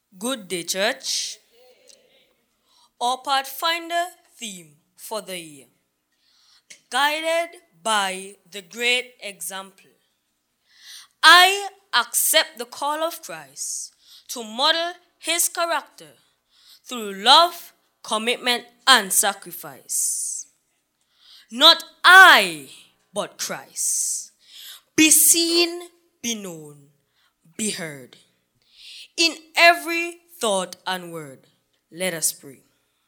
Good day, church. Our Pathfinder theme for the year. Guided by the great example. I accept the call of Christ to model his character through love, commitment, and sacrifice. Not I, but Christ. Be seen, be known, be heard. In every thought and word, let us pray.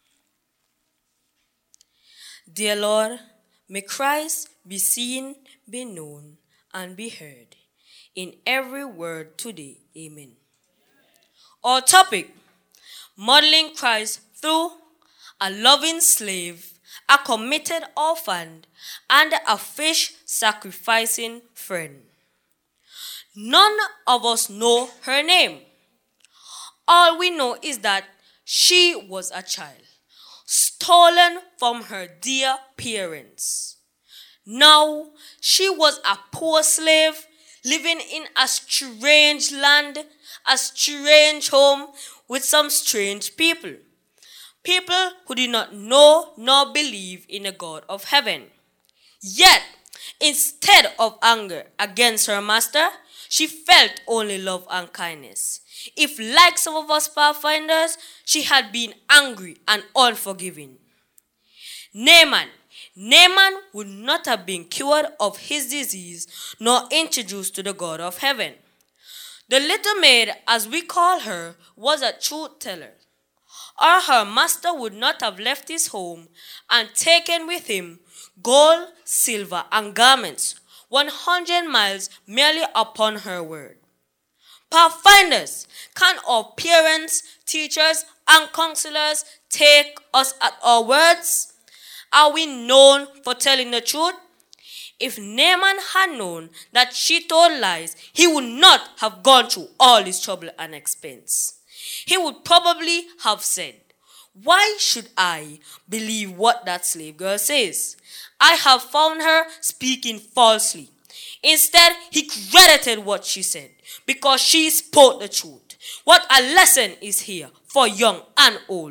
Dear Lord, may Christ be seen, be known, and be heard in every word today. Amen. Our topic, modeling Christ through a loving slave, a committed orphan, and a fish-sacrificing friend. None of us know her name. All we know is that she was a child, stolen from her dear parents. Now, she was a poor slave living in a strange land, a strange home with some strange people. People who did not know nor believe in a God of heaven. Yet, instead of anger against her master, she felt only love and kindness. If, like some of us pathfinders, she had been angry and unforgiving. Naaman would not have been cured of his disease nor introduced to the God of heaven. The little maid, as we call her, was a truth teller. Or her master would not have left his home and taken with him gold, silver, and garments 100 miles merely upon her word. Pathfinders, can our parents, teachers, and counselors take us at our words? Are we known for telling the truth? If Naaman had known that she told lies, he would not have gone through all this trouble and expense. He would probably have said, "Why should I believe what that slave girl says? I have found her speaking falsely." Instead, he credited what she said because she spoke the truth. What a lesson is here for young and old.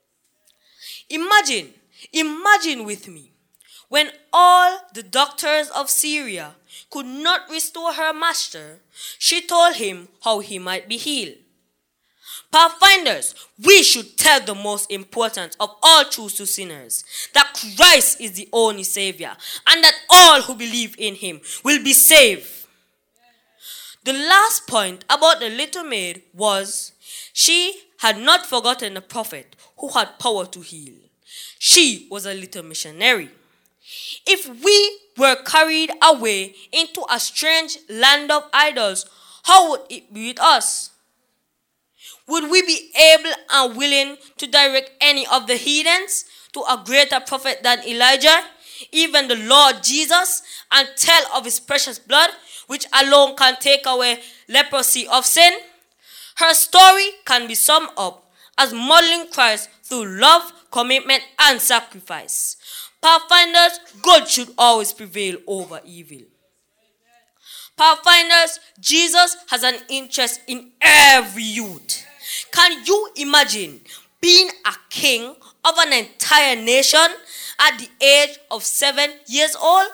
Imagine with me, when all the doctors of Syria could not restore her master, she told him how he might be healed. Pathfinders, we should tell the most important of all truths to sinners, that Christ is the only Savior, and that all who believe in him will be saved. The last point about the little maid was she had not forgotten the prophet who had power to heal. She was a little missionary. If we were carried away into a strange land of idols, how would it be with us? Would we be able and willing to direct any of the heathens to a greater prophet than Elijah, even the Lord Jesus, and tell of his precious blood, which alone can take away leprosy of sin? Her story can be summed up as modeling Christ through love, commitment, and sacrifice. Pathfinders, good should always prevail over evil. Pathfinders, Jesus has an interest in every youth. Can you imagine being a king of an entire nation at the age of 7 years old?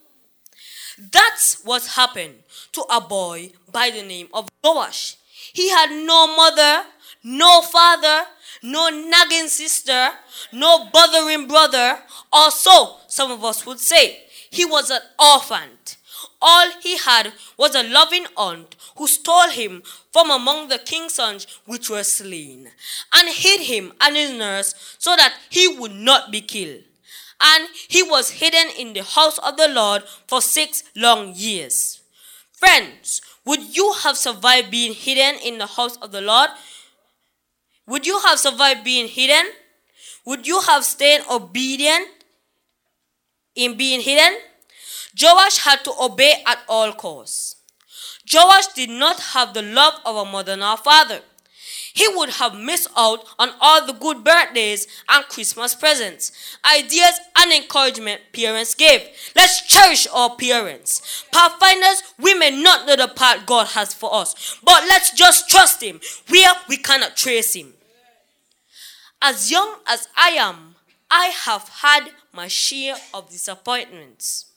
That's what happened to a boy by the name of Joash. He had no mother, no father, no nagging sister, no bothering brother, or so some of us would say. He was an orphan. All he had was a loving aunt who stole him from among the king's sons which were slain, and hid him and his nurse so that he would not be killed. And he was hidden in the house of the Lord for 6 long years. Friends, would you have survived being hidden in the house of the Lord? Would you have survived being hidden? Would you have stayed obedient in being hidden? Joash had to obey at all costs. Joash did not have the love of a mother nor father. he would have missed out on all the good birthdays and Christmas presents, ideas and encouragement parents gave. Let's cherish our parents. Pathfinders, we may not know the path God has for us, but let's just trust him where we cannot trace him. As young as I am, I have had my share of disappointments.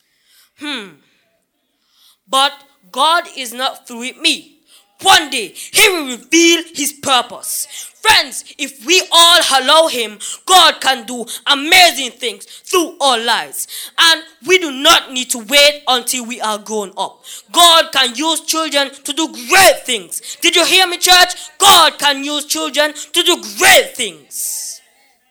But God is not through with me. One day, he will reveal his purpose. Friends, if we all allow him, God can do amazing things through our lives. And we do not need to wait until we are grown up. God can use children to do great things. Did you hear me, church? God can use children to do great things.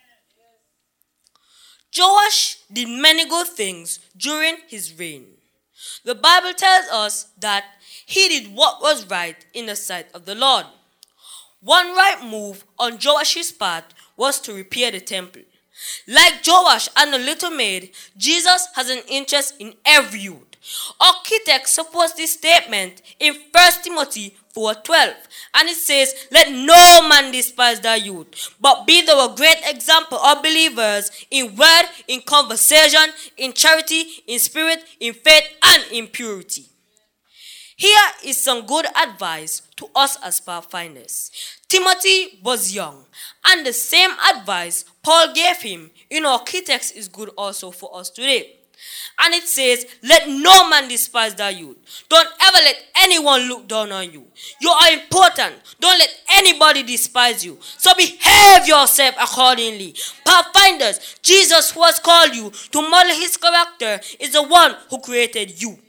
Joash did many good things during his reign. The Bible tells us that he did what was right in the sight of the Lord. One right move on Joash's part was to repair the temple. Like Joash and the little maid, Jesus has an interest in every youth. Architects support this statement in 1 Timothy 4:12, and it says, "Let no man despise thy youth, but be thou a great example of believers in word, in conversation, in charity, in spirit, in faith, and in purity." Here is some good advice to us as pathfinders. Timothy was young, and the same advice Paul gave him in our key text is good also for us today. And it says, "Let no man despise thy youth." Don't ever let anyone look down on you. You are important. Don't let anybody despise you. So behave yourself accordingly. Pathfinders, Jesus who has called you to model his character is the one who created you.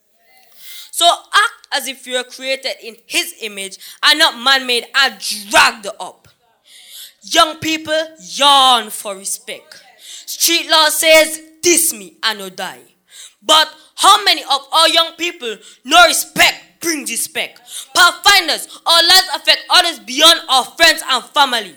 So act as if you are created in his image and not man-made and dragged up. Young people yearn for respect. Street law says, "Diss me and you'll die." But how many of our young people know respect brings respect? Pathfinders, our lives affect others beyond our friends and family.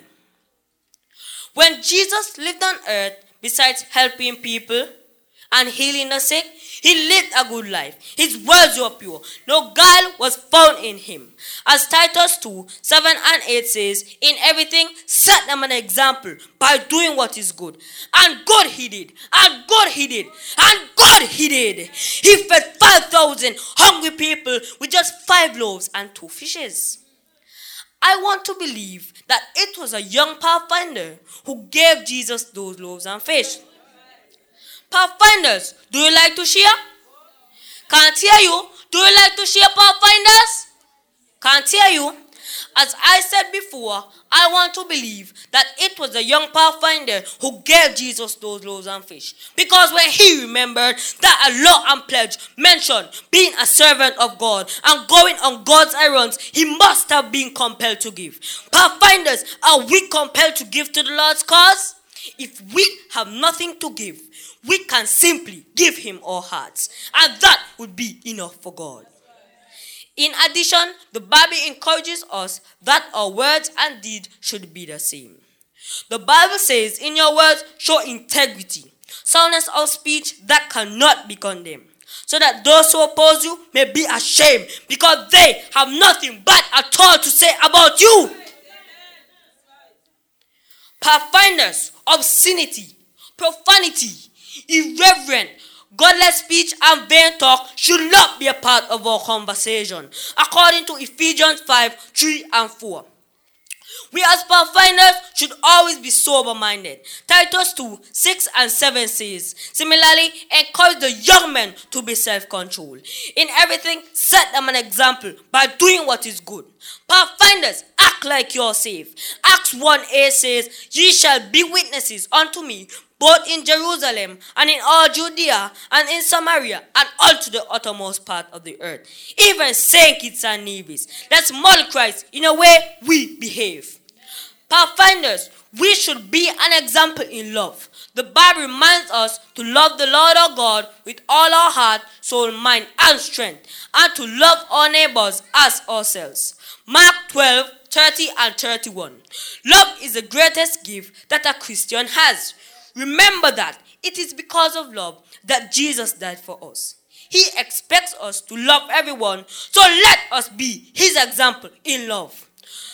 When Jesus lived on earth, besides helping people and healing the sick, he lived a good life. His words were pure. No guile was found in him. As Titus 2:7-8 says, "In everything, set them an example by doing what is good." And good he did. And good he did. And good he did. He fed 5,000 hungry people with just 5 loaves and 2 fishes. I want to believe that it was a young pathfinder who gave Jesus those loaves and fish. Pathfinders, do you like to share? Can't hear you. Do you like to share, pathfinders? Can't hear you. As I said before, I want to believe that it was a young pathfinder who gave Jesus those loaves and fish. Because when he remembered that a law and pledge mentioned being a servant of God and going on God's errands, he must have been compelled to give. Pathfinders, are we compelled to give to the Lord's cause? If we have nothing to give, we can simply give him our hearts, and that would be enough for God. In addition, the Bible encourages us that our words and deeds should be the same. The Bible says, "In your words, show integrity, soundness of speech that cannot be condemned, so that those who oppose you may be ashamed, because they have nothing bad at all to say about you." Pathfinders, obscenity, profanity, irreverent, godless speech and vain talk should not be a part of our conversation, according to Ephesians 5:3-4. We as pathfinders should always be sober-minded. Titus 2:6-7 says, "Similarly, encourage the young men to be self-controlled. In everything, set them an example by doing what is good." Pathfinders, act like you're safe. Acts 1:8 says, "Ye shall be witnesses unto me, both in Jerusalem and in all Judea and in Samaria and unto the uttermost part of the earth." Even St. Kitts and Nevis. Let's model Christ in a way we behave. Pathfinders, we should be an example in love. The Bible reminds us to love the Lord our God with all our heart, soul, mind, and strength, and to love our neighbors as ourselves. Mark 12:30-31. Love is the greatest gift that a Christian has. Remember that it is because of love that Jesus died for us. He expects us to love everyone, so let us be his example in love.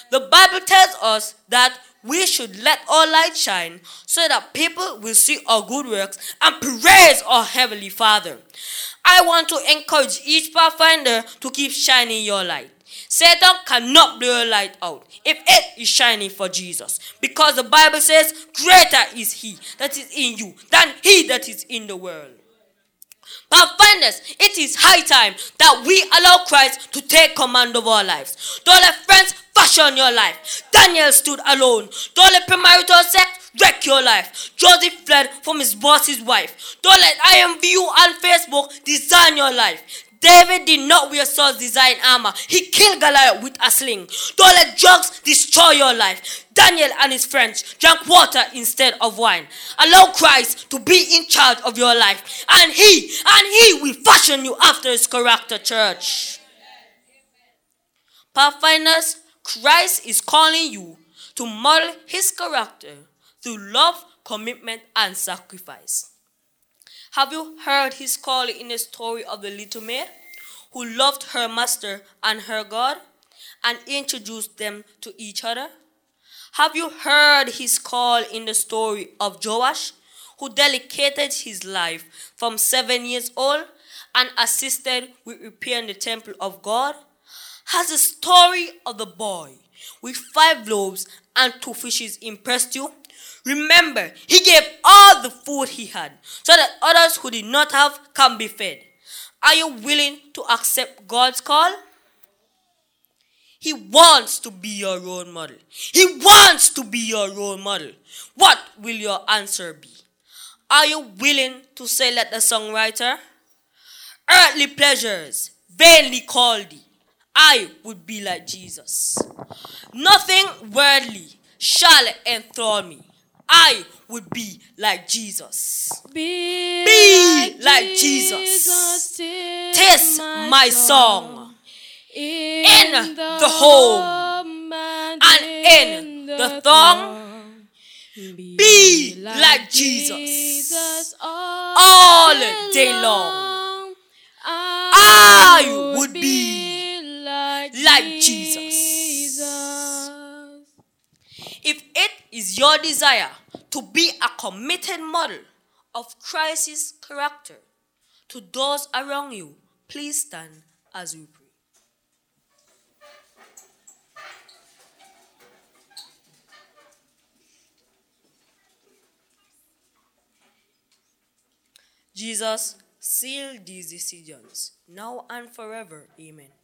The Bible tells us that we should let our light shine so that people will see our good works and praise our Heavenly Father. I want to encourage each pathfinder to keep shining your light. Satan cannot blow your light out if it is shining for Jesus, because the Bible says, greater is he that is in you than he that is in the world. Pathfinders, it is high time that we allow Christ to take command of our lives. Don't let friends fashion your life. Daniel stood alone. Don't let premarital sex wreck your life. Joseph fled from his boss's wife. Don't let IMVU on Facebook design your life. David did not wear Saul's design armor. He killed Goliath with a sling. Don't let drugs destroy your life. Daniel and his friends drank water instead of wine. Allow Christ to be in charge of your life. And he will fashion you after his character, church. Pathfinders, Christ is calling you to model his character through love, commitment, and sacrifice. Have you heard his calling in the story of the little maid who loved her master and her God and introduced them to each other? Have you heard his call in the story of Joash, who dedicated his life from 7 years old and assisted with repairing the temple of God? Has the story of the boy with 5 loaves and 2 fishes impressed you? Remember, he gave all the food he had so that others who did not have can be fed. Are you willing to accept God's call? He wants to be your role model. He wants to be your role model. What will your answer be? Are you willing to say like the songwriter? Earthly pleasures vainly call thee. I would be like Jesus. Nothing worldly shall enthrall me. I would be like Jesus. Be like Jesus. Taste my song in the home and in the throng. Be like Jesus all day long. I would be like Jesus. If it is your desire to be a committed model of Christ's character to those around you, please stand as we pray. Jesus, seal these decisions now and forever. Amen.